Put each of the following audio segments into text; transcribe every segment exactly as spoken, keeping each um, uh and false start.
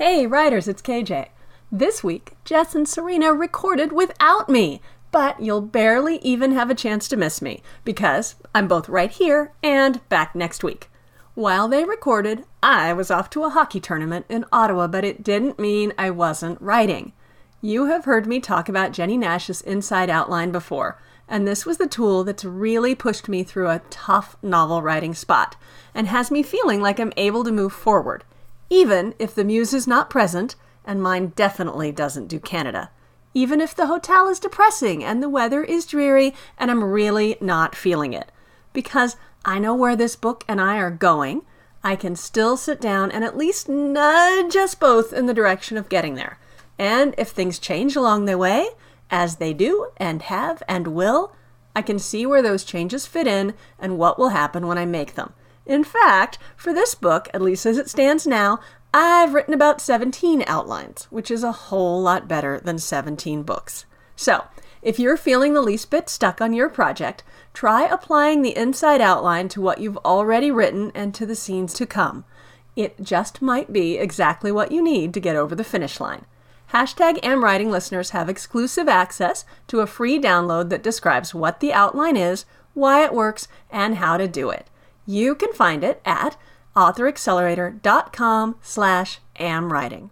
Hey, writers, it's K J. This week, Jess and Serena recorded without me, but you'll barely even have a chance to miss me, because I'm both right here and back next week. While they recorded, I was off to a hockey tournament in Ottawa, but it didn't mean I wasn't writing. You have heard me talk about Jennie Nash's Inside Outline before, and this was the tool that's really pushed me through a tough novel writing spot, and has me feeling like I'm able to move forward, even if the muse is not present, and mine definitely doesn't do Canada. Even if the hotel is depressing and the weather is dreary and I'm really not feeling it. Because I know where this book and I are going, I can still sit down and at least nudge us both in the direction of getting there. And if things change along the way, as they do and have and will, I can see where those changes fit in and what will happen when I make them. In fact, for this book, at least as it stands now, I've written about seventeen outlines, which is a whole lot better than seventeen books. So, if you're feeling the least bit stuck on your project, try applying the inside outline to what you've already written and to the scenes to come. It just might be exactly what you need to get over the finish line. Hashtag AmWriting listeners have exclusive access to a free download that describes what the outline is, why it works, and how to do it. You can find it at authoraccelerator.com slash amwriting.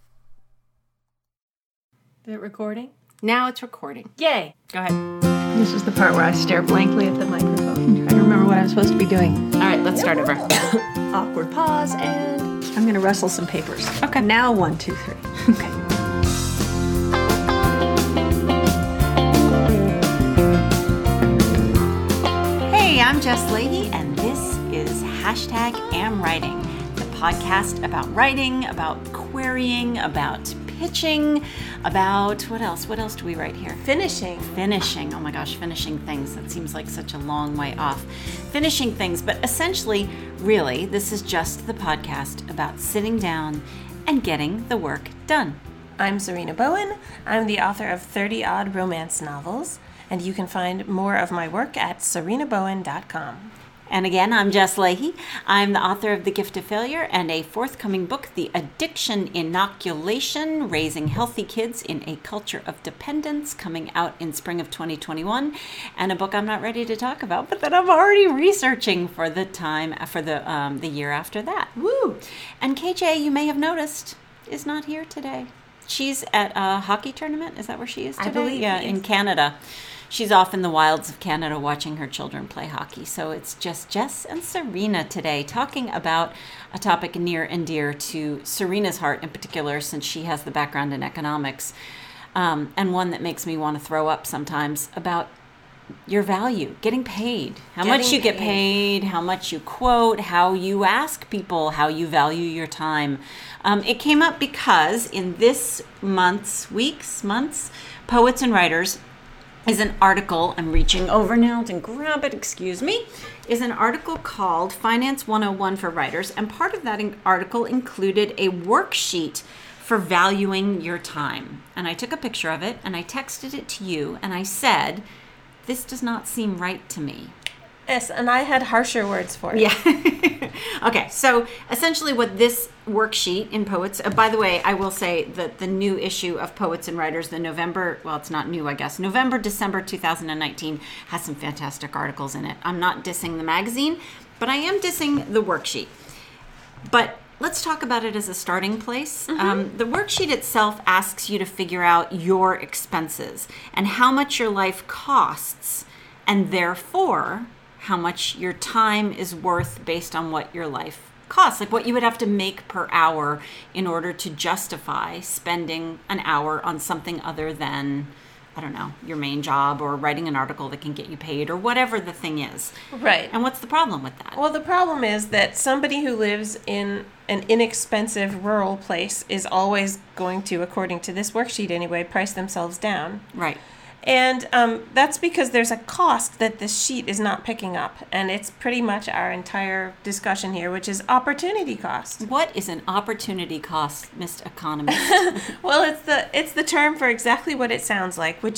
Is it recording? Now it's recording. Yay! Go ahead. This is the part where I stare blankly at the microphone. I don't remember what I'm supposed to be doing. All right, let's start over. Awkward pause, and I'm going to rustle some papers. Okay. Now one, two, three. Okay. Hey, I'm Jess Leahy, and this is Hashtag AmWriting, the podcast about writing, about querying, about pitching, about what else? What else do we write here? Finishing. Finishing. Oh my gosh, finishing things. That seems like such a long way off. Finishing things, but essentially, really, this is just the podcast about sitting down and getting the work done. I'm Serena Bowen. I'm the author of thirty-odd romance novels, and you can find more of my work at serena bowen dot com. And again, I'm Jess Leahy. I'm the author of The Gift of Failure and a forthcoming book, The Addiction Inoculation, Raising Healthy Kids in a Culture of Dependence, coming out in spring of twenty twenty-one, and a book I'm not ready to talk about, but that I'm already researching for the time, for the um, the year after that. Woo! And K J, you may have noticed, is not here today. She's at a hockey tournament. Is that where she is today? I believe, yeah, yes. in Canada. She's off in the wilds of Canada watching her children play hockey. So it's just Jess and Serena today talking about a topic near and dear to Serena's heart in particular, since she has the background in economics, um, and one that makes me want to throw up sometimes, about your value, getting paid, how Getting much you get paid. paid, how much you quote, how you ask people, how you value your time. Um, it came up because in this month's, weeks, months, Poets and Writers is an article, I'm reaching over now to grab it, excuse me, is an article called Finance one oh one for Writers, and part of that in- article included a worksheet for valuing your time. And I took a picture of it, and I texted it to you, and I said, this does not seem right to me. Yes, and I had harsher words for it. Yeah. Okay, so essentially what this worksheet in Poets, uh, by the way, I will say that the new issue of Poets and Writers, the November, well, it's not new, I guess, November, December two thousand nineteen has some fantastic articles in it. I'm not dissing the magazine, but I am dissing the worksheet. But let's talk about it as a starting place. Mm-hmm. Um, the worksheet itself asks you to figure out your expenses and how much your life costs, and therefore how much your time is worth based on what your life costs, like what you would have to make per hour in order to justify spending an hour on something other than, I don't know, your main job or writing an article that can get you paid or whatever the thing is. Right. And what's the problem with that? Well, the problem is that somebody who lives in an inexpensive rural place is always going to, according to this worksheet anyway, price themselves down. Right. And um, that's because there's a cost that this sheet is not picking up. And it's pretty much our entire discussion here, which is opportunity cost. What is an opportunity cost, Mister Economist? Well, it's the it's the term for exactly what it sounds like, which is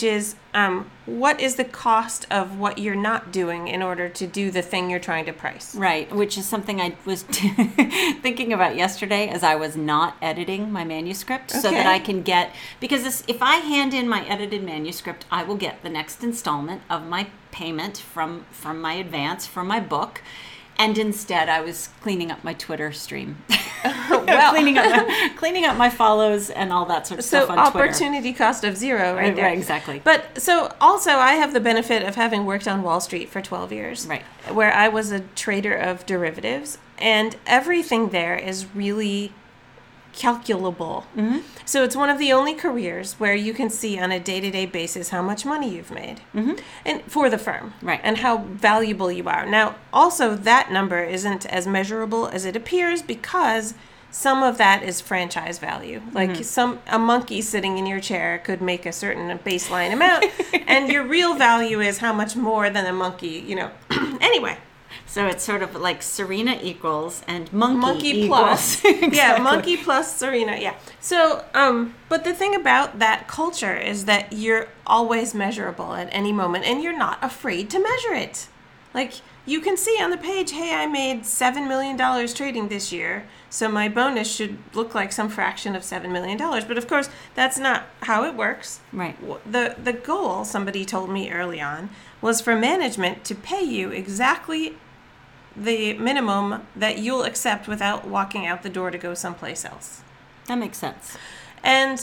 um, what is the cost of what you're not doing in order to do the thing you're trying to price? Right, which is something I was thinking about yesterday as I was not editing my manuscript, so that Okay. I can get, because this, if I hand in my edited manuscript, I will get the next installment of my payment from from my advance for my book. And instead, I was cleaning up my Twitter stream, Well- cleaning up my, cleaning up my follows and all that sort of So stuff on Twitter. opportunity cost of zero, right Right, there. right, exactly. But so also, I have the benefit of having worked on Wall Street for twelve years, Right. where I was a trader of derivatives, and everything there is really calculable. Mm-hmm. So it's one of the only careers where you can see on a day-to-day basis how much money you've made, mm-hmm. and for the firm, Right. and how valuable you are. Now, also that number isn't as measurable as it appears because some of that is franchise value. Like Mm-hmm. some a monkey sitting in your chair could make a certain baseline amount, and your real value is how much more than a monkey. You know. Anyway. So it's sort of like Serena equals and monkey, Monkey equals. plus. Yeah, Exactly. monkey plus Serena. Yeah. So, um, but the thing about that culture is that you're always measurable at any moment, and you're not afraid to measure it. Like, you can see on the page, hey, I made seven million dollars trading this year, so my bonus should look like some fraction of seven million dollars. But of course, that's not how it works. Right. The, the goal, somebody told me early on, was for management to pay you exactly the minimum that you'll accept without walking out the door to go someplace else. That makes sense. And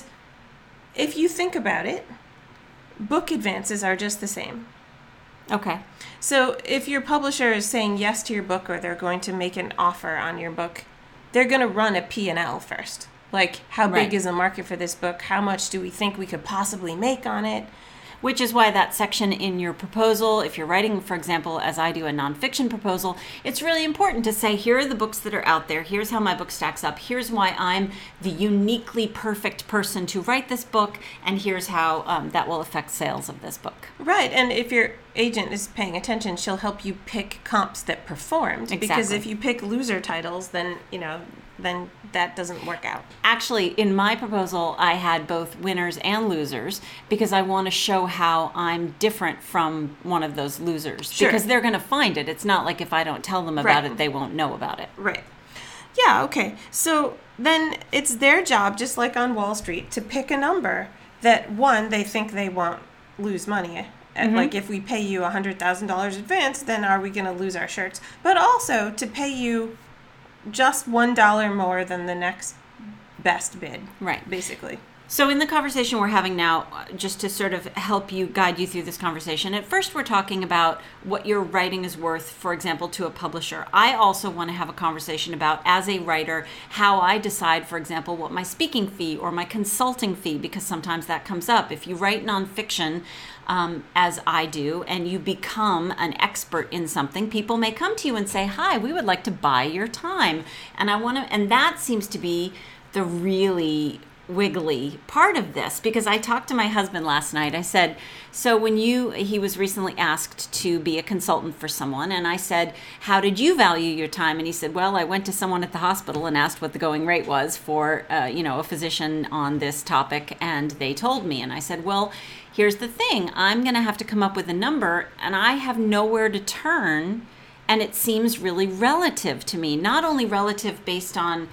if you think about it, book advances are just the same. Okay. So if your publisher is saying yes to your book, or they're going to make an offer on your book, they're going to run a P and L first. Like, how Right. big is the market for this book? How much do we think we could possibly make on it? Which is why that section in your proposal, if you're writing, for example, as I do, a nonfiction proposal, it's really important to say, here are the books that are out there. Here's how my book stacks up. Here's why I'm the uniquely perfect person to write this book. And here's how um, that will affect sales of this book. Right, and if your agent is paying attention, she'll help you pick comps that performed. Because Exactly. if you pick loser titles, then, you know, then that doesn't work out. Actually, in my proposal, I had both winners and losers because I want to show how I'm different from one of those losers. Sure. Because they're going to find it. It's not like if I don't tell them about Right. it, they won't know about it. Right. Yeah, okay. So then it's their job, just like on Wall Street, to pick a number that, one, they think they won't lose money. And Like, if we pay you one hundred thousand dollars advance, then are we going to lose our shirts? But also to pay you just one dollar more than the next best bid. Right. Basically. So in the conversation we're having now, uh, just to sort of help you, guide you through this conversation, at first we're talking about what your writing is worth, for example, to a publisher. I also want to have a conversation about, as a writer, how I decide, for example, what my speaking fee or my consulting fee, because sometimes that comes up. If you write nonfiction, um, as I do, and you become an expert in something, people may come to you and say, hi, we would like to buy your time. And I want to, and that seems to be the really wiggly part of this, because I talked to my husband last night. I said, so when you, he was recently asked to be a consultant for someone, and I said, how did you value your time? And he said, well, I went to someone at the hospital and asked what the going rate was for, uh, you know, a physician on this topic, and they told me. And I said, well, here's the thing, I'm going to have to come up with a number, and I have nowhere to turn, and it seems really relative to me, not only relative based on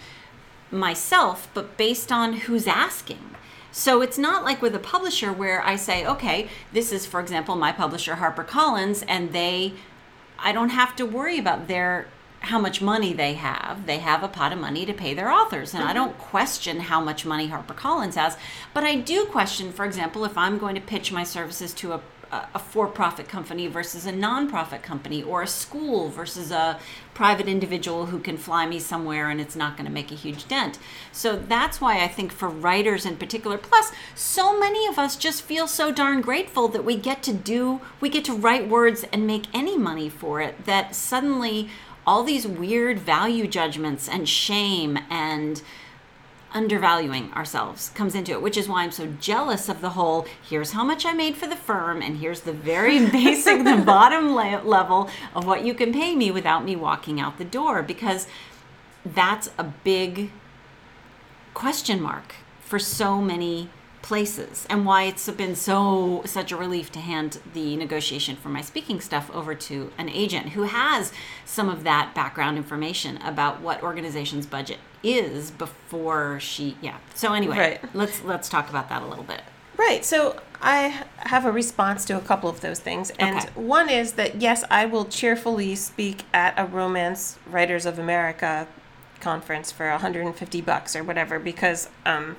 myself, but based on who's asking. So it's not like with a publisher where I say, okay, this is, for example, my publisher, HarperCollins, and they, I don't have to worry about their, how much money they have. They have a pot of money to pay their authors, and mm-hmm. I don't question how much money HarperCollins has, but I do question, for example, if I'm going to pitch my services to a a for-profit company versus a non-profit company, or a school versus a private individual who can fly me somewhere and it's not going to make a huge dent. So that's why I think for writers in particular, plus so many of us just feel so darn grateful that we get to do, we get to write words and make any money for it, that suddenly all these weird value judgments and shame and undervaluing ourselves comes into it, which is why I'm so jealous of the whole, here's how much I made for the firm, and here's the very basic, the bottom la- level of what you can pay me without me walking out the door, because that's a big question mark for so many places, and why it's been so such a relief to hand the negotiation for my speaking stuff over to an agent who has some of that background information about what organization's budget is before she yeah so anyway Right. let's let's talk about that a little bit. Right. So I have a response to a couple of those things. And Okay. one is that, yes, I will cheerfully speak at a Romance Writers of America conference for one hundred fifty bucks or whatever, because um,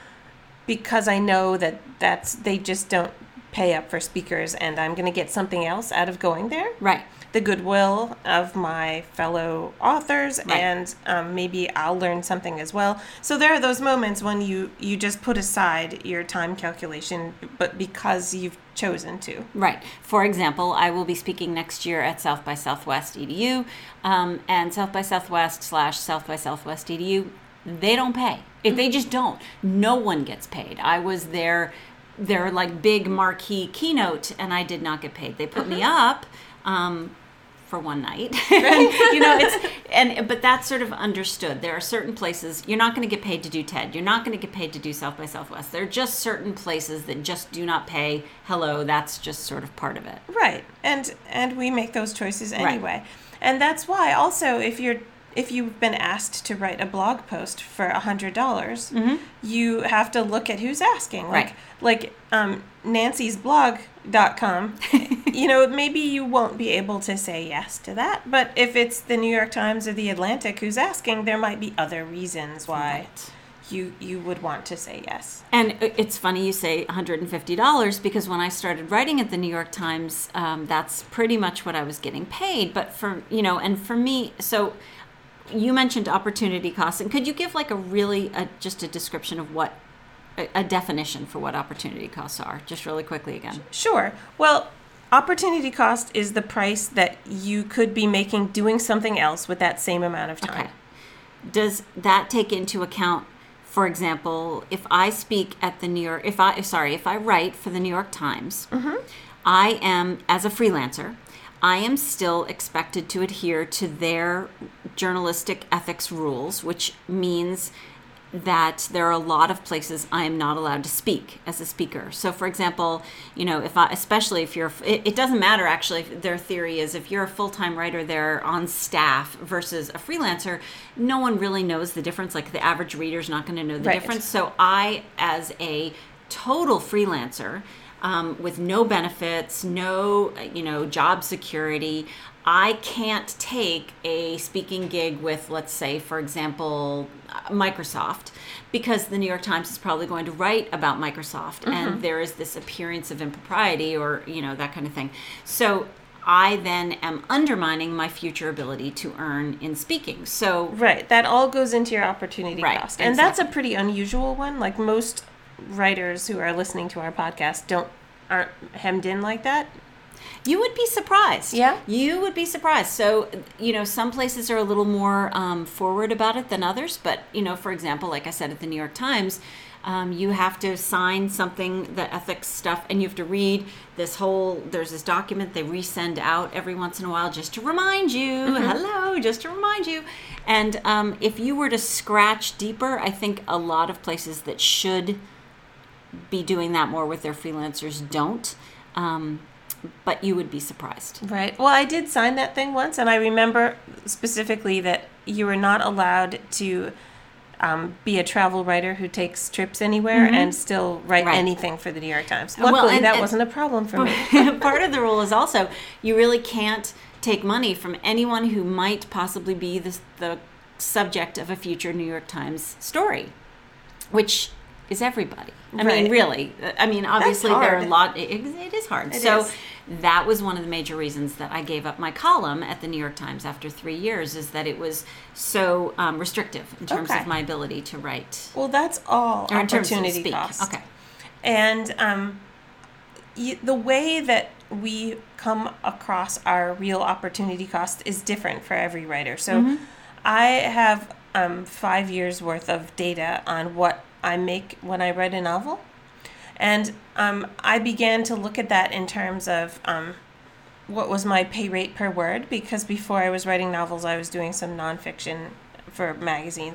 because I know that that's they just don't pay up for speakers, and I'm going to get something else out of going there. Right. The goodwill of my fellow authors, Right. and um, maybe I'll learn something as well. So there are those moments when you, you just put aside your time calculation, but because you've chosen to. Right. For example, I will be speaking next year at South by Southwest E D U, um, and South by Southwest slash South by Southwest E D U, they don't pay. If they just don't. No one gets paid. I was there, their like big marquee keynote, and I did not get paid. They put me up. Um, for one night, you know, it's, and, but that's sort of understood. There are certain places you're not going to get paid to do TED. You're not going to get paid to do South by Southwest. There are just certain places that just do not pay. Hello, that's just sort of part of it. Right. And and we make those choices Right. anyway. And that's why also if you're if you've been asked to write a blog post for a hundred dollars, you have to look at who's asking. Like Right. like um Nancy's blog dot com, you know, maybe you won't be able to say yes to that. But if it's the New York Times or the Atlantic who's asking, there might be other reasons why Right. you you would want to say yes. And it's funny you say one hundred fifty dollars because when I started writing at the New York Times, um, that's pretty much what I was getting paid. But for, you know, and for me, so you mentioned opportunity costs. And could you give like a really, a, just a description of what, a, a definition for what opportunity costs are, just really quickly again? Sure. Well, opportunity cost is the price that you could be making doing something else with that same amount of time. Okay. Does that take into account, for example, if I speak at the New York, if I, sorry, if I write for the New York Times, I am, as a freelancer, I am still expected to adhere to their journalistic ethics rules, which means that there are a lot of places I am not allowed to speak as a speaker. So, for example, you know, if I, especially if you're, it, it doesn't matter actually. If their theory is if you're a full-time writer there on staff versus a freelancer, no one really knows the difference. Like the average reader's not going to know the Right. difference. So, I, as a total freelancer, um, with no benefits, no, you know, job security, I can't take a speaking gig with, let's say, for example, Microsoft, because the New York Times is probably going to write about Microsoft, and there is this appearance of impropriety or, you know, that kind of thing. So I then am undermining my future ability to earn in speaking. So Right. That all goes into your opportunity Right, cost. And that's a exactly. pretty unusual one. Like most writers who are listening to our podcast don't aren't hemmed in like that. you would be surprised. Yeah? You would be surprised. So, you know, some places are a little more um, forward about it than others. But, you know, for example, like I said at the New York Times, um, you have to sign something, the ethics stuff, and you have to read this whole, there's this document they resend out every once in a while just to remind you, hello, just to remind you. And um, if you were to scratch deeper, I think a lot of places that should be doing that more with their freelancers don't. Um, but you would be surprised. Right. Well, I did sign that thing once, and I remember specifically that you were not allowed to um, be a travel writer who takes trips anywhere and still write Right. anything for the New York Times. Well, Luckily, and- that and- wasn't a problem for me. Part of the rule is also you really can't take money from anyone who might possibly be the, the subject of a future New York Times story, which is everybody. I Right. mean, really. I mean, obviously there are a hard. lot. It, it is hard. It so is. that was one of the major reasons that I gave up my column at the New York Times after three years, is that it was so um, restrictive in terms Okay. of my ability to write. Well, that's all Or in terms of opportunity speak. cost. Okay. And um, y- the way that we come across our real opportunity cost is different for every writer. So Mm-hmm. I have um, five years worth of data on what I make when I write a novel. And um, I began to look at that in terms of um, what was my pay rate per word, because before I was writing novels, I was doing some nonfiction for magazines.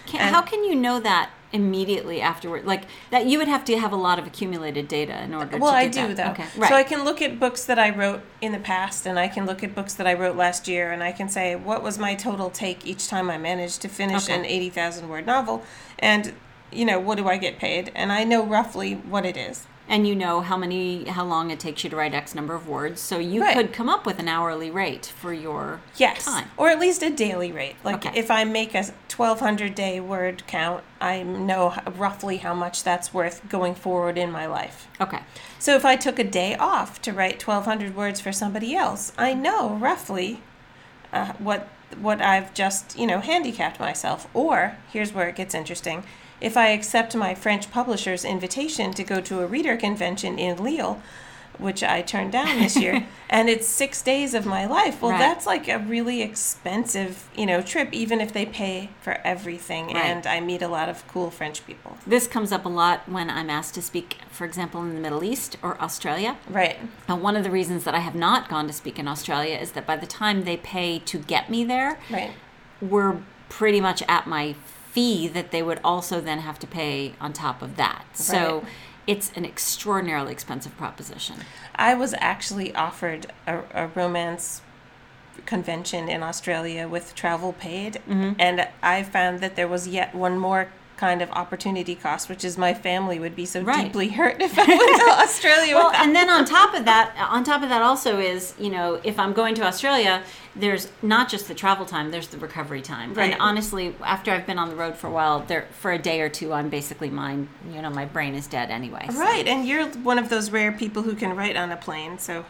Can, And- how can you know that immediately afterward? Like that, you would have to have a lot of accumulated data in order. Well, to I do do that. though. Okay, right. So I can look at books that I wrote in the past, and I can look at books that I wrote last year, and I can say what was my total take each time I managed to finish Okay. an eighty thousand word novel, and you know, what do I get paid, and I know roughly what it is. And you know how many, how long it takes you to write X number of words, so you Right. could come up with an hourly rate for your Yes, time. or at least a daily rate. Like Okay. if I make a twelve hundred day word count, I know h- roughly how much that's worth going forward in my life. Okay. So if I took a day off to write twelve hundred words for somebody else, I know roughly uh, what what I've just, you know, handicapped myself. Or here's where it gets interesting. If I accept my French publisher's invitation to go to a reader convention in Lille, which I turned down this year, and it's six days of my life, well, Right. that's like a really expensive, you know, trip, even if they pay for everything, Right. and I meet a lot of cool French people. This comes up a lot when I'm asked to speak, for example, in the Middle East or Australia. Right. And one of the reasons that I have not gone to speak in Australia is that by the time they pay to get me there, Right. we're pretty much at my fee that they would also then have to pay on top of that. So Right. it's an extraordinarily expensive proposition. I was actually offered a, a romance convention in Australia with travel paid, Mm-hmm. and I found that there was yet one more kind of opportunity cost, which is my family would be so Right. deeply hurt if I went to Australia. Well, without and then on top of that, on top of that also is, you know, if I'm going to Australia, there's not just the travel time, there's the recovery time. Right. And honestly, after I've been on the road for a while, there for a day or two, I'm basically mine, you know, my brain is dead anyway. so- Right, and you're one of those rare people who can write on a plane, so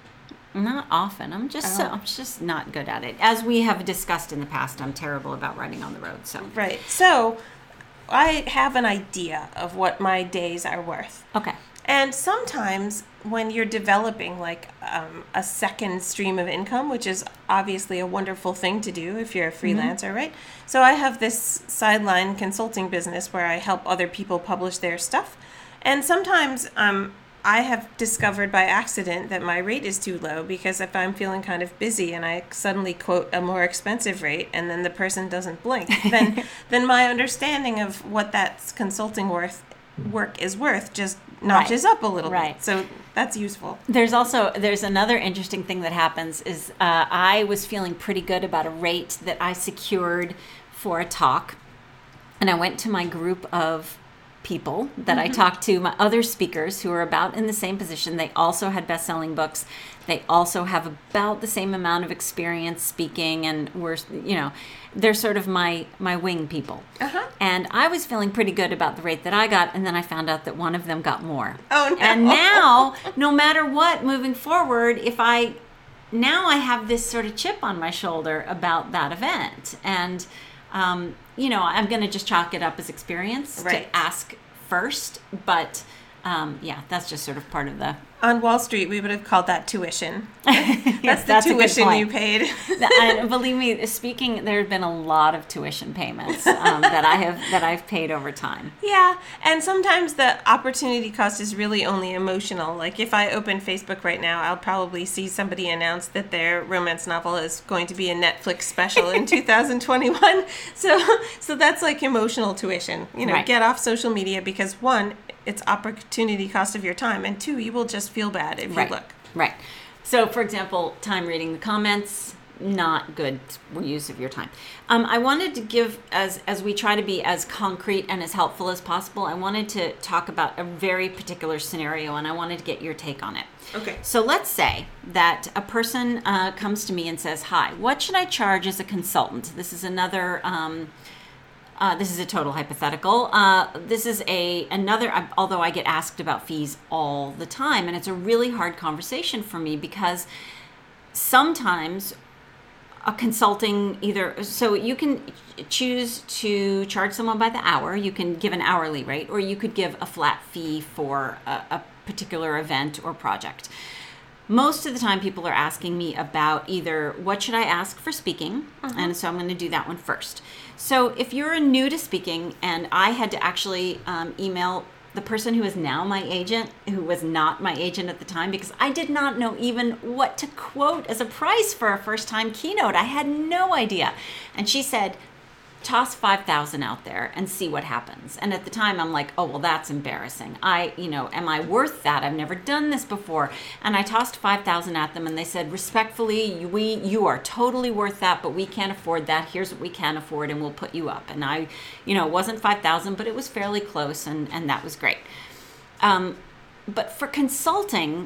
Not often. I'm just so, Oh. I'm just not good at it. As we have discussed in the past, I'm terrible about writing on the road. So right. So I have an idea of what my days are worth. okay, And sometimes when you're developing like um, a second stream of income, which is obviously a wonderful thing to do if you're a freelancer, right? So I have this sideline consulting business where I help other people publish their stuff. And sometimes um, I have discovered by accident that my rate is too low, because if I'm feeling kind of busy and I suddenly quote a more expensive rate and then the person doesn't blink, then then my understanding of what that consulting worth work is worth just notches up a little Right. bit. So that's useful. there's also there's another interesting thing that happens is uh, I was feeling pretty good about a rate that I secured for a talk, and I went to my group of people that I talked to, my other speakers who are about in the same position. They also had best-selling books. They also have about the same amount of experience speaking, and were, you know, they're sort of my my wing people. Uh-huh. And I was feeling pretty good about the rate that I got, and then I found out that one of them got more. Oh, no. And now, no matter what, moving forward, if I now I have this sort of chip on my shoulder about that event, and um, you know, I'm going to just chalk it up as experience Right. to ask first. But um, yeah, that's just sort of part of the. On Wall Street, we would have called that tuition. Yes, That's the that's a good tuition point. you paid. And believe me, speaking, there have been a lot of tuition payments um, that I have that I've paid over time. Yeah, and sometimes the opportunity cost is really only emotional. Like if I open Facebook right now, I'll probably see somebody announce that their romance novel is going to be a Netflix special in two thousand twenty-one. So so that's like emotional tuition. You know, Right. get off social media, because one, it's opportunity cost of your time, and two, you will just feel bad if Right. you look. Right. So, for example, time reading the comments, not good use of your time. Um, I wanted to give, as as we try to be as concrete and as helpful as possible, I wanted to talk about a very particular scenario, and I wanted to get your take on it. Okay. So let's say that a person uh, comes to me and says, "Hi, what should I charge as a consultant?" This is another. Um, Uh, this is a total hypothetical. Uh, this is a another. Although I get asked about fees all the time, and it's a really hard conversation for me, because sometimes a consulting either so you can choose to charge someone by the hour. You can give an hourly rate, or you could give a flat fee for a, a particular event or project. Most of the time, people are asking me about either what should I ask for speaking, and so I'm going to do that one first. So if you're new to speaking, and I had to actually um, email the person who is now my agent, who was not my agent at the time, because I did not know even what to quote as a price for a first-time keynote. I had no idea. And she said, toss five thousand out there and see what happens. And at the time I'm like, oh, well, that's embarrassing. I, you know, am I worth that? I've never done this before. And I tossed five thousand at them and they said, respectfully, we, you are totally worth that, but we can't afford that. Here's what we can afford and we'll put you up. And I, you know, it wasn't five thousand, but it was fairly close and, and that was great. Um, but for consulting,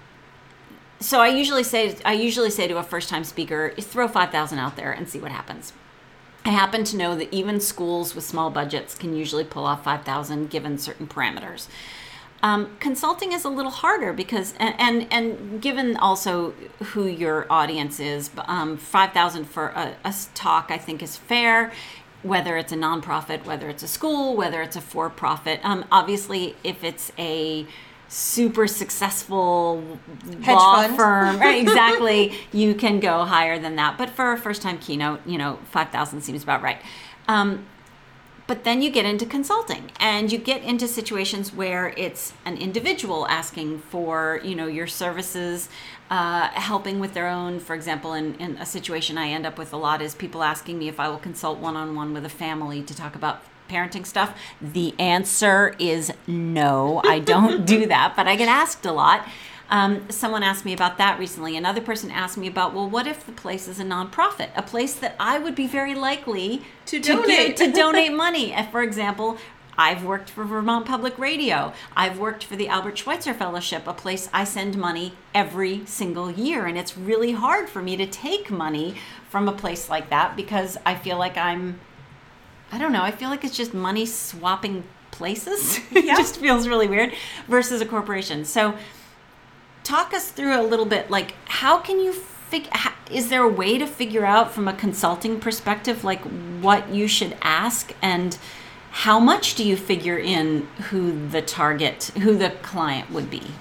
so I usually say, I usually say to a first-time speaker, throw five thousand out there and see what happens. I happen to know that even schools with small budgets can usually pull off five thousand given certain parameters. Um, consulting is a little harder because, and, and, and given also who your audience is, um, five thousand for a, a talk I think is fair, whether it's a nonprofit, whether it's a school, whether it's a for-profit. Um, obviously, if it's a super successful Hedge law fund. firm, right, exactly, you can go higher than that. But for a first-time keynote, you know, five thousand seems about right. Um, but then you get into consulting and you get into situations where it's an individual asking for, you know, your services, uh, helping with their own. For example, in, in a situation I end up with a lot is people asking me if I will consult one-on-one with a family to talk about parenting stuff. The answer is no, I don't do that, but I get asked a lot. Um, someone asked me about that recently. Another person asked me about, well, what if the place is a nonprofit, a place that I would be very likely To to donate. give, to donate money. And for example, I've worked for Vermont Public Radio. I've worked for the Albert Schweitzer Fellowship, a place I send money every single year. And it's really hard for me to take money from a place like that because I feel like I'm I don't know. I feel like it's just money swapping places. It Yeah. just feels really weird versus a corporation. So talk us through a little bit, like how can you figure, is there a way to figure out from a consulting perspective, like what you should ask and how much do you figure in who the target, who the client would be?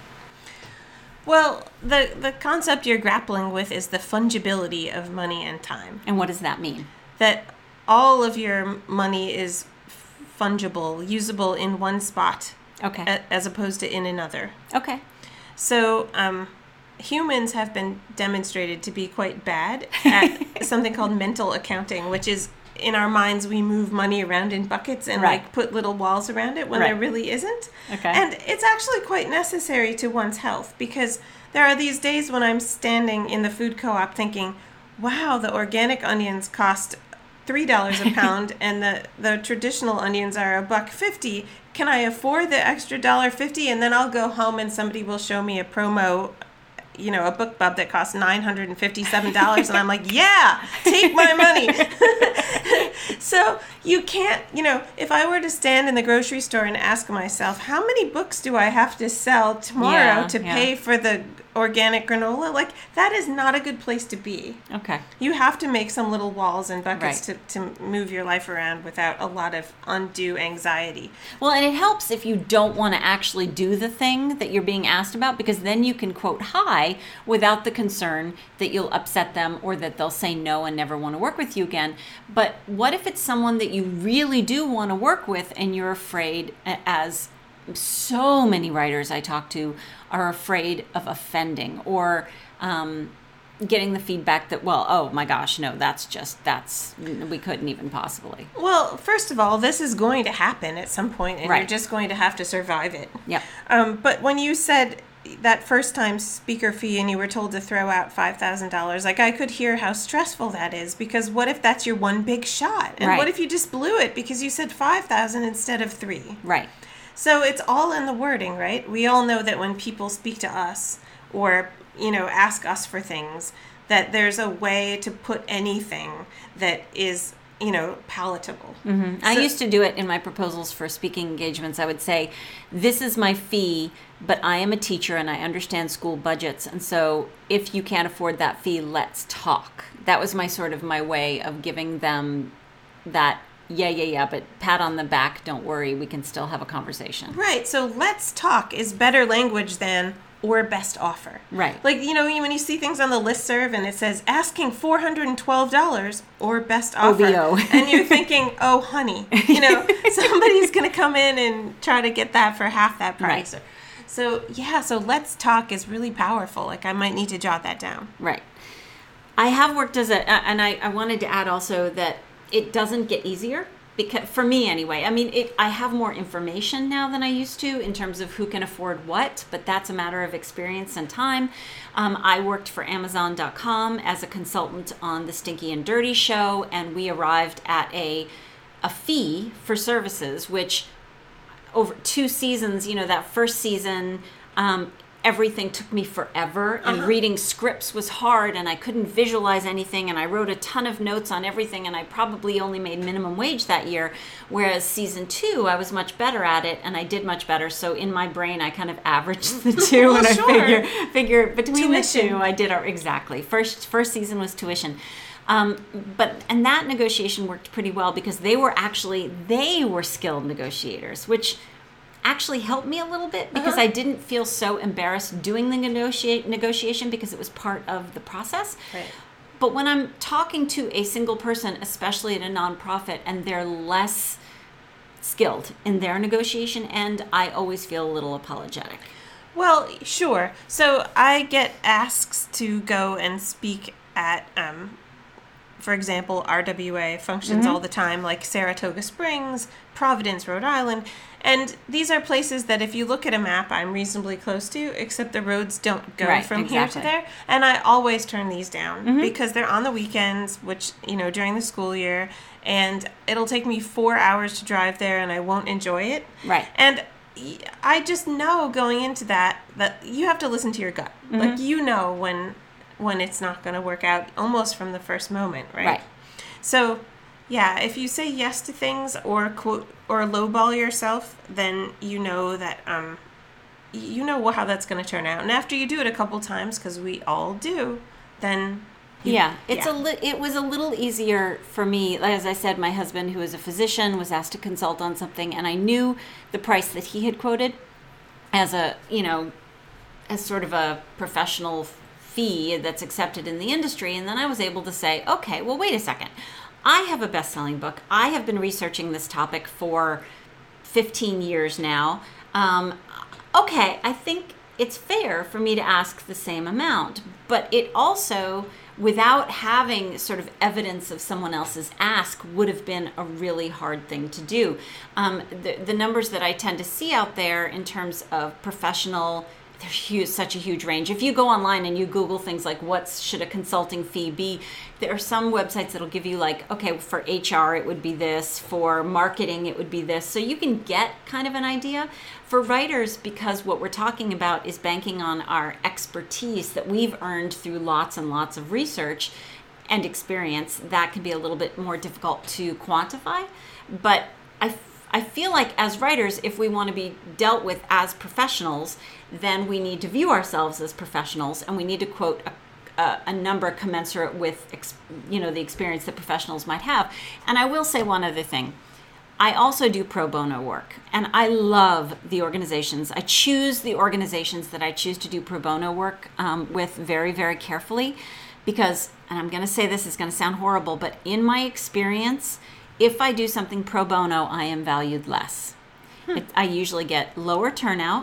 Well, the, the concept you're grappling with is the fungibility of money and time. And what does that mean? That all of your money is fungible, usable in one spot, Okay. a- as opposed to in another. Okay. So um, humans have been demonstrated to be quite bad at something called mental accounting, which is in our minds we move money around in buckets and Right. like put little walls around it when Right. there really isn't. Okay. And it's actually quite necessary to one's health because there are these days when I'm standing in the food co-op thinking, wow, the organic onions cost three dollars a pound and the, the traditional onions are a buck fifty. Can I afford the extra dollar fifty? And then I'll go home and somebody will show me a promo, you know, a BookBub that costs nine hundred fifty-seven dollars. And I'm like, yeah, take my money. So you can't, you know, if I were to stand in the grocery store and ask myself, how many books do I have to sell tomorrow Yeah, to yeah. pay for the organic granola? Like, that is not a good place to be. Okay. You have to make some little walls and buckets Right. to, to move your life around without a lot of undue anxiety. Well, and it helps if you don't want to actually do the thing that you're being asked about, because then you can quote hi without the concern that you'll upset them or that they'll say no and never want to work with you again. But what if it's someone that you really do want to work with and you're afraid, as so many writers I talk to are afraid of offending or um, getting the feedback that, well, oh my gosh, no, that's just, that's, we couldn't even possibly. Well, first of all, this is going to happen at some point, and Right. you're just going to have to survive it. Yep. Um, but when you said that first time speaker fee and you were told to throw out five thousand dollars, like I could hear how stressful that is, because what if that's your one big shot? And Right. what if you just blew it because you said five thousand instead of three? Right. So it's all in the wording, right? We all know that when people speak to us or, you know, ask us for things, that there's a way to put anything that is, you know, palatable. Mm-hmm. I So- used to do it in my proposals for speaking engagements. I would say, this is my fee, but I am a teacher and I understand school budgets. And so if you can't afford that fee, let's talk. That was my sort of my way of giving them that, yeah, yeah, yeah, but pat on the back, don't worry, we can still have a conversation. Right. So let's talk is better language than or best offer. Right. Like, you know, when you see things on the listserv and it says asking four hundred twelve dollars or best offer. O B O. And you're thinking, oh, honey, you know, somebody's going to come in and try to get that for half that price. Right. So, yeah, so let's talk is really powerful. Like, I might need to jot that down. Right. I have worked as a, and I, I wanted to add also that it doesn't get easier. Because, for me anyway, I mean, it, I have more information now than I used to in terms of who can afford what, but that's a matter of experience and time. Um, I worked for Amazon dot com as a consultant on the Stinky and Dirty show, and we arrived at a a fee for services, which over two seasons, you know, that first season, um, everything took me forever, and uh-huh. reading scripts was hard, and I couldn't visualize anything, and I wrote a ton of notes on everything, and I probably only made minimum wage that year, whereas season two, I was much better at it, and I did much better, so in my brain, I kind of averaged the two, well, and I sure. figure, figure between tuition. the two, I did, exactly. First, first season was tuition. Um, but, and that negotiation worked pretty well because they were actually, they were skilled negotiators, which actually helped me a little bit because uh-huh. I didn't feel so embarrassed doing the negotiate negotiation because it was part of the process. Right. But when I'm talking to a single person, especially at a nonprofit, and they're less skilled in their negotiation end, I always feel a little apologetic. Well, sure. So I get asks to go and speak at, um, for example, R W A functions mm-hmm. all the time, like Saratoga Springs, Providence, Rhode Island. And these are places that if you look at a map, I'm reasonably close to, except the roads don't go right, from exactly. here to there. And I always turn these down mm-hmm. because they're on the weekends, which, you know, during the school year. And it'll take me four hours to drive there and I won't enjoy it. Right. And I just know going into that, that you have to listen to your gut. Mm-hmm. Like, you know when when it's not going to work out almost from the first moment, right? Right. So, yeah, if you say yes to things or quote or lowball yourself, then you know that um, you know how that's going to turn out. And after you do it a couple times, because we all do, then you, yeah, it's yeah. a li- it was a little easier for me. As I said, my husband, who is a physician, was asked to consult on something, and I knew the price that he had quoted as a you know as sort of a professional fee that's accepted in the industry, and then I was able to say, okay, well, wait a second. I have a best-selling book. I have been researching this topic for fifteen years now. Um, okay, I think it's fair for me to ask the same amount, but it also, without having sort of evidence of someone else's ask, would have been a really hard thing to do. Um, the, the numbers that I tend to see out there in terms of professional, there's huge, such a huge range. If you go online and you Google things like what should a consulting fee be, there are some websites that'll give you like, okay, for H R it would be this, for marketing it would be this. So you can get kind of an idea. For writers, because what we're talking about is banking on our expertise that we've earned through lots and lots of research and experience, that can be a little bit more difficult to quantify. But I I feel like as writers, if we want to be dealt with as professionals, then we need to view ourselves as professionals, and we need to quote a, a, a number commensurate with, ex, you know, the experience that professionals might have. And I will say one other thing. I also do pro bono work, and I love the organizations. I choose the organizations that I choose to do pro bono work um, with very, very carefully because, and I'm going to say this is going to sound horrible, but in my experience, if I do something pro bono, I am valued less. Hmm. It, I usually get lower turnout.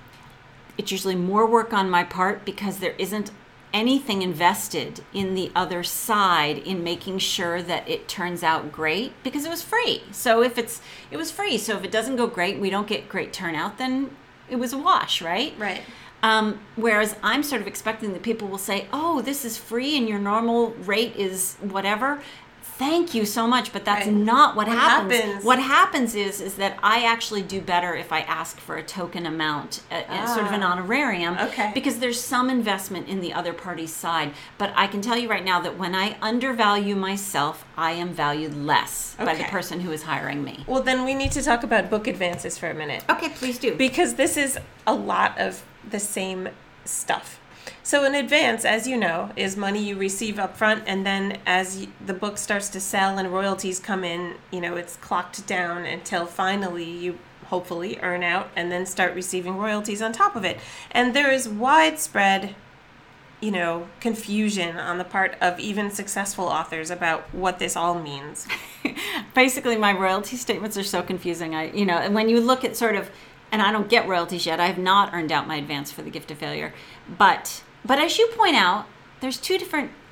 It's usually more work on my part because there isn't anything invested in the other side in making sure that it turns out great because it was free. So if it's, it was free. So if it doesn't go great, we don't get great turnout, then it was a wash, right? Right. Um, whereas I'm sort of expecting that people will say, oh, this is free and your normal rate is whatever. Thank you so much, but that's right. not what, what happens. happens. What happens is is that I actually do better if I ask for a token amount, a, ah, sort of an honorarium, okay. because there's some investment in the other party's side. But I can tell you right now that when I undervalue myself, I am valued less okay. by the person who is hiring me. Well, then we need to talk about book advances for a minute. Okay, please do. Because this is a lot of the same stuff. So an advance, as you know, is money you receive up front, and then as you, the book starts to sell and royalties come in, you know, it's clocked down until finally you hopefully earn out and then start receiving royalties on top of it. And there is widespread, you know, confusion on the part of even successful authors about what this all means. Basically, my royalty statements are so confusing. I, you know, and when you look at sort of, and I don't get royalties yet. I have not earned out my advance for The Gift of Failure. But but as you point out, there's two different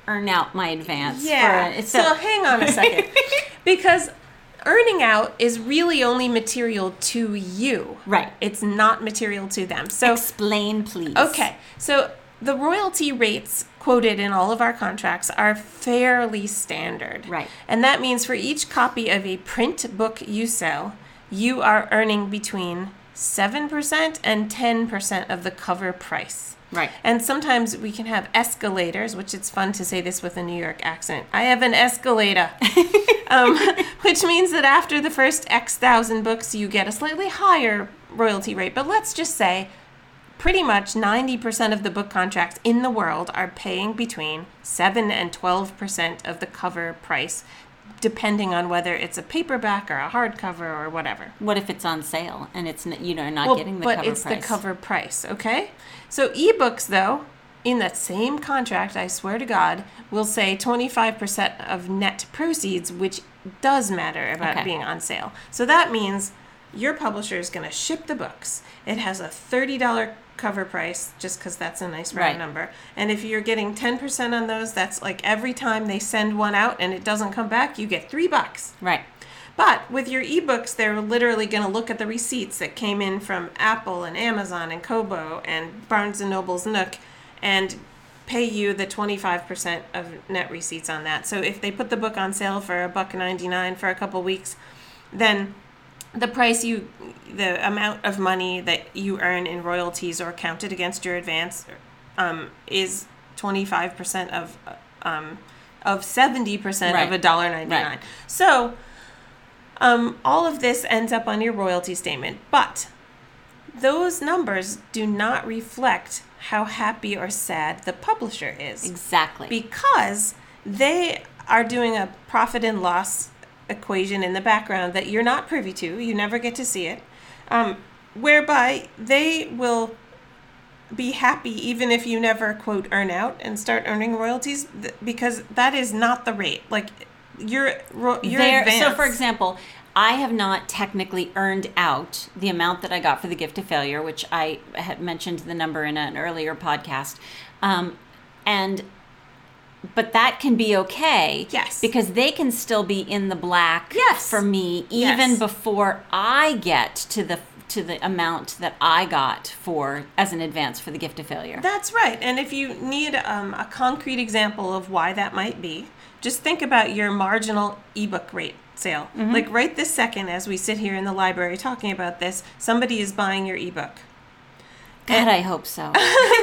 earn out my advance. Yeah. For, so, so hang on a second. Because earning out is really only material to you. Right. It's not material to them. So explain, please. Okay. So the royalty rates quoted in all of our contracts are fairly standard. Right. And that means for each copy of a print book you sell, you are earning between seven percent and ten percent of the cover price. Right. And sometimes we can have escalators, which it's fun to say this with a New York accent. I have an escalator, um, which means that after the first X thousand books, you get a slightly higher royalty rate. But let's just say pretty much ninety percent of the book contracts in the world are paying between seven and twelve percent of the cover price, depending on whether it's a paperback or a hardcover or whatever. What if it's on sale and it's n- you know not well, getting the but cover it's price? the cover price, okay? So ebooks, though, in that same contract, I swear to God, will say twenty-five percent of net proceeds, which does matter about Okay. being on sale. So that means your publisher is going to ship the books. It has a thirty dollars cover price, just because that's a nice round Right. number. And if you're getting ten percent on those, that's like every time they send one out and it doesn't come back, you get three bucks. Right. But with your ebooks, they're literally going to look at the receipts that came in from Apple and Amazon and Kobo and Barnes and Noble's Nook and pay you the twenty-five percent of net receipts on that. So if they put the book on sale for a buck ninety-nine for a couple weeks, then the price you, the amount of money that you earn in royalties or counted against your advance um, is twenty-five percent of um, of seventy percent Right. of a dollar ninety-nine. Right. So um, all of this ends up on your royalty statement, but those numbers do not reflect how happy or sad the publisher is. Exactly. Because they are doing a profit and loss equation in the background that you're not privy to. You never get to see it. Um, whereby they will be happy even if you never, quote, earn out and start earning royalties, th- because that is not the rate. Like, your, ro- your There- advance. So, for example, I have not technically earned out the amount that I got for the gift of failure, which I had mentioned the number in an earlier podcast. Um, and but that can be okay. Yes. Because they can still be in the black Yes. for me even Yes. before I get to the to the amount that I got for as an advance for the gift of failure. That's right. And if you need um, a concrete example of why that might be, just think about your marginal ebook rate sale. Mm-hmm. Like right this second, as we sit here in the library talking about this, somebody is buying your ebook. God, I hope so.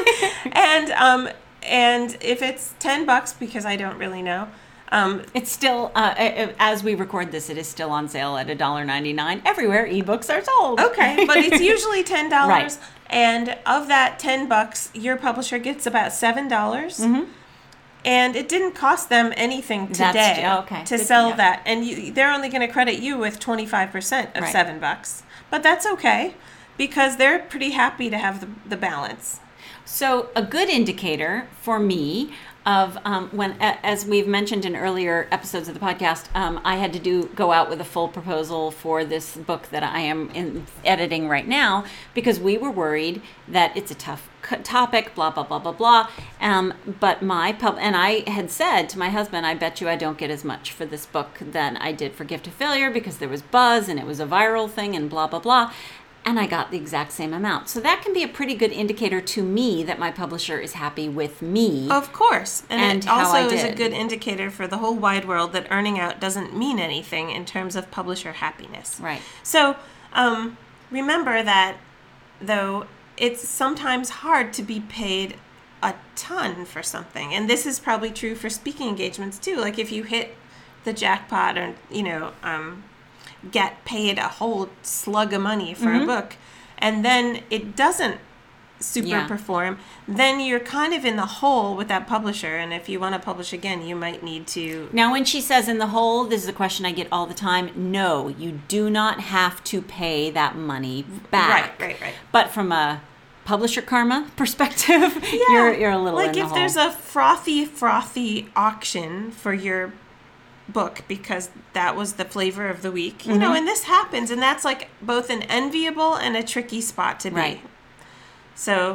And um, and if it's ten bucks, because I don't really know, um, It's still, uh, as we record this, it is still on sale at one dollar ninety-nine everywhere ebooks are sold. okay, but it's usually ten dollars. Right. And of that ten bucks, your publisher gets about seven dollars. Mm-hmm. And it didn't cost them anything That's- today okay, to good to sell know. that. And you, they're only going to credit you with twenty-five percent of Right. seven bucks. But that's okay, because they're pretty happy to have the, the balance. So a good indicator for me of um, when, a- as we've mentioned in earlier episodes of the podcast, um, I had to do go out with a full proposal for this book that I am in editing right now because we were worried that it's a tough c- topic, blah blah blah blah blah. Um, but my pub and I had said to my husband, I bet you I don't get as much for this book than I did for Gift of Failure because there was buzz and it was a viral thing and blah blah blah. And I got the exact same amount. So that can be a pretty good indicator to me that my publisher is happy with me. Of course. And, And it how I also is a did. good indicator for the whole wide world that earning out doesn't mean anything in terms of publisher happiness. Right. So um, remember that, though, it's sometimes hard to be paid a ton for something. And this is probably true for speaking engagements, too. Like if you hit the jackpot or, you know, um, get paid a whole slug of money for Mm-hmm. a book, and then it doesn't super Yeah. perform, then you're kind of in the hole with that publisher. And if you want to publish again, you might need to. Now, when she says in the hole, this is a question I get all the time. No, you do not have to pay that money back. Right, right, right. But from a publisher karma perspective, you're, you're a little like in the if hole. there's a frothy, frothy auction for your book because that was the flavor of the week, you Mm-hmm. know, and this happens, and that's like both an enviable and a tricky spot to be. Right. So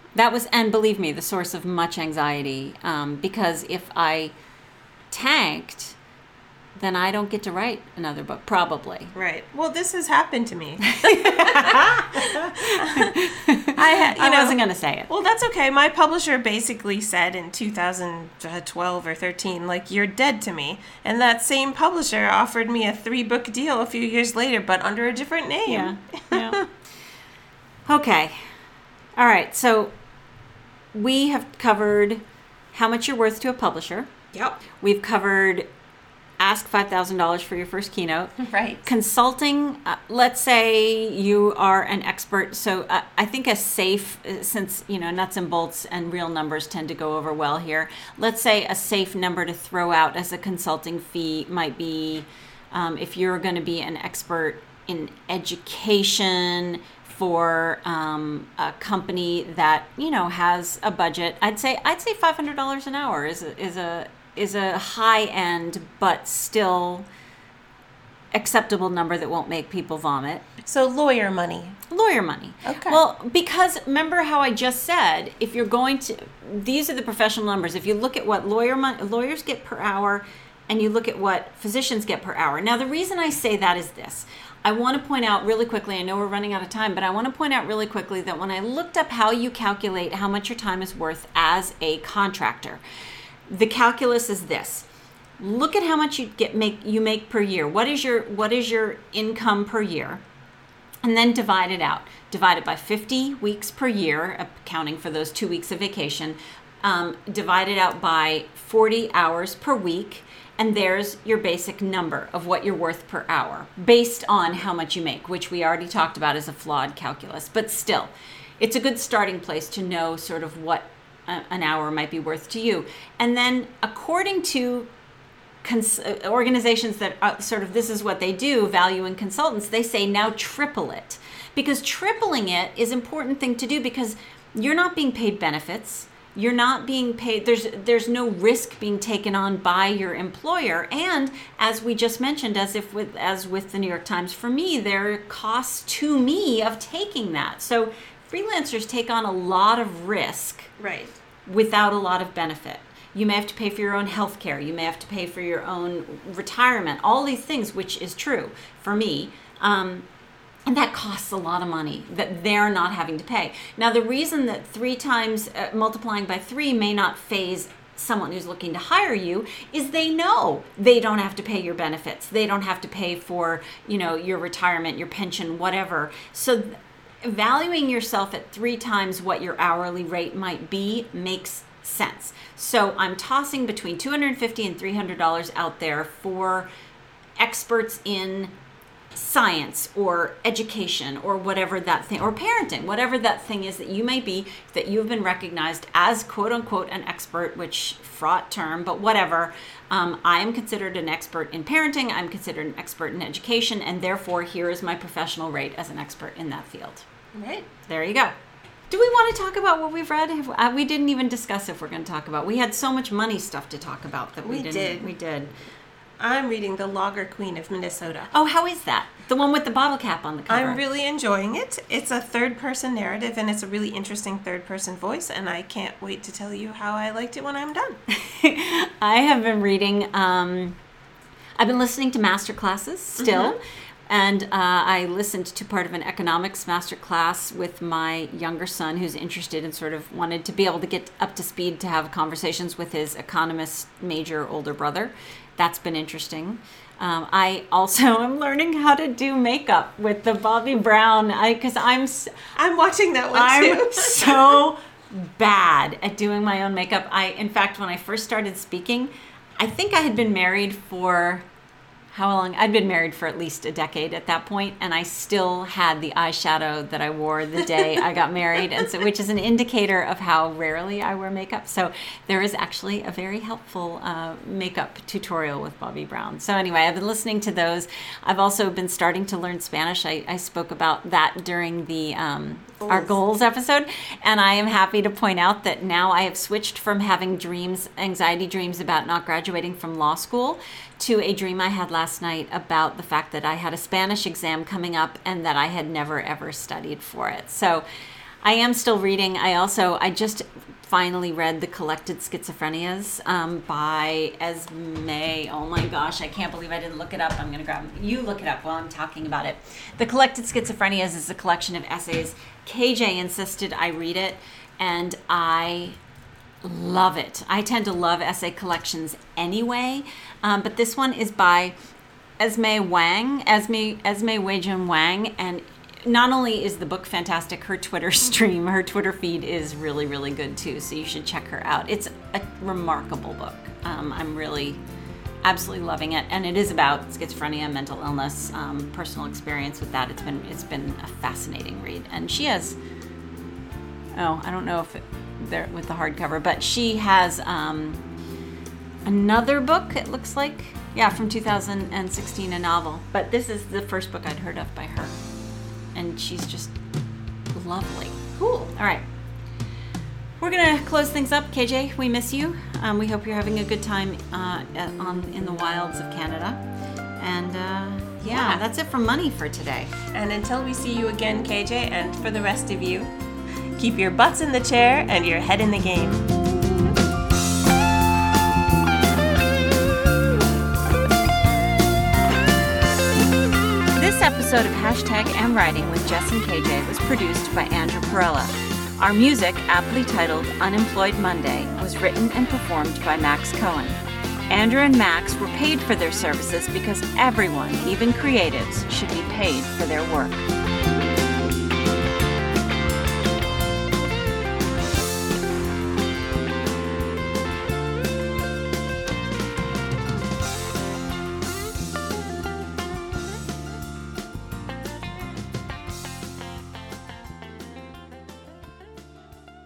That was, and believe me, the source of much anxiety. Um, because if I tanked, then I don't get to write another book, probably. Right. Well, this has happened to me. I, ha- you I know, wasn't going to say it. Well, that's okay. My publisher basically said in two thousand twelve or thirteen, like, you're dead to me. And that same publisher offered me a three-book deal a few years later, but under a different name. Yeah. yeah. Okay. All right. So we have covered how much you're worth to a publisher. Yep. We've covered ask five thousand dollars for your first keynote. Right. Consulting, uh, let's say you are an expert. So uh, I think a safe, uh, since, you know, nuts and bolts and real numbers tend to go over well here. Let's say a safe number to throw out as a consulting fee might be, um, if you're going to be an expert in education for um, a company that, you know, has a budget, I'd say I'd say five hundred dollars an hour is a, is a is a high end, but still acceptable number that won't make people vomit. So lawyer money. Lawyer money. Okay. Well, because remember how I just said, if you're going to, these are the professional numbers. If you look at what lawyer mon- lawyers get per hour and you look at what physicians get per hour. Now, the reason I say that is this. I want to point out really quickly, I know we're running out of time, but I want to point out really quickly that when I looked up how you calculate how much your time is worth as a contractor, the calculus is this. Look at how much you get make you make per year. What is your what is your income per year? And then divide it out. Divide it by fifty weeks per year, accounting for those two weeks of vacation. Um, divide it out by forty hours per week. And there's your basic number of what you're worth per hour based on how much you make, which we already talked about as a flawed calculus. But still, it's a good starting place to know sort of what an hour might be worth to you. And then according to cons- organizations that are sort of, this is what they do, valuing consultants, they say now triple it. Because tripling it is an important thing to do because you're not being paid benefits. You're not being paid, there's there's no risk being taken on by your employer. And as we just mentioned, as if with as with the New York Times, for me, there are costs to me of taking that. So freelancers take on a lot of risk. Right. Without a lot of benefit. You may have to pay for your own health care. You may have to pay for your own retirement. All these things, which is true for me. Um, and that costs a lot of money that they're not having to pay. Now, the reason that three times uh, multiplying by three may not phase someone who's looking to hire you is they know they don't have to pay your benefits. They don't have to pay for, you know, your retirement, your pension, whatever. So th- valuing yourself at three times what your hourly rate might be makes sense. So I'm tossing between two hundred fifty dollars and three hundred dollars out there for experts in science or education or whatever that thing, or parenting, whatever that thing is that you may be, that you've been recognized as quote unquote an expert, which fraught term, but whatever. Um, I am considered an expert in parenting. I'm considered an expert in education. And therefore, here is my professional rate as an expert in that field. Right. There you go. Do we want to talk about what we've read? Have, uh, we didn't even discuss if we're going to talk about. We had so much money stuff to talk about that we, We didn't. did. We did. I'm reading The Logger Queen of Minnesota. Oh, how is that? The one with the bottle cap on the cover. I'm really enjoying it. It's a third-person narrative, and it's a really interesting third-person voice, and I can't wait to tell you how I liked it when I'm done. I have been reading, um, I've been listening to master classes still, mm-hmm. and uh, I listened to part of an economics master class with my younger son who's interested and sort of wanted to be able to get up to speed to have conversations with his economist major older brother. That's been interesting. Um, I also am learning how to do makeup with the Bobbi Brown, I because I'm I'm watching that one I'm too. so bad at doing my own makeup. I, in fact, when I first started speaking, I think I had been married for how long? I'd been married for at least a decade at that point, and I still had the eyeshadow that I wore the day I got married, and so which is an indicator of how rarely I wear makeup. So there is actually a very helpful uh, makeup tutorial with Bobbi Brown. So anyway, I've been listening to those. I've also been starting to learn Spanish. I, I spoke about that during the um, our goals episode, and I am happy to point out that now I have switched from having dreams, anxiety dreams about not graduating from law school, to a dream I had last night about the fact that I had a Spanish exam coming up and that I had never ever studied for it. So I am still reading. I also, I just finally read The Collected Schizophrenias um, by Esme. Oh my gosh, I can't believe I didn't look it up. I'm going to grab, you look it up while I'm talking about it. The Collected Schizophrenias is a collection of essays. K J insisted I read it, and I love it. I tend to love essay collections anyway, um, but this one is by Esme Wang, Esme, Esme Weijun Wang, and not only is the book fantastic, her Twitter stream, her Twitter feed is really, really good too, so you should check her out. It's a remarkable book. Um, I'm really absolutely loving it, and it is about schizophrenia, mental illness, um, personal experience with that. It's been it's been a fascinating read, and she has, oh, I don't know if it, they're with the hardcover, but she has um, another book, it looks like, yeah, from two thousand sixteen, a novel, but this is the first book I'd heard of by her. And she's just lovely. Cool. All right. We're going to close things up. K J, we miss you. Um, we hope you're having a good time uh, at, on in the wilds of Canada. And uh, yeah, yeah, that's it for money for today. And until we see you again, K J, and for the rest of you, keep your butts in the chair and your head in the game. This episode of Hashtag Am Writing with Jess and K J was produced by Andrew Perella. Our music, aptly titled Unemployed Monday, was written and performed by Max Cohen. Andrew and Max were paid for their services because everyone, even creatives, should be paid for their work.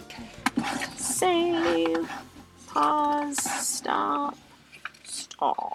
Save. Pause. Stop. Stop.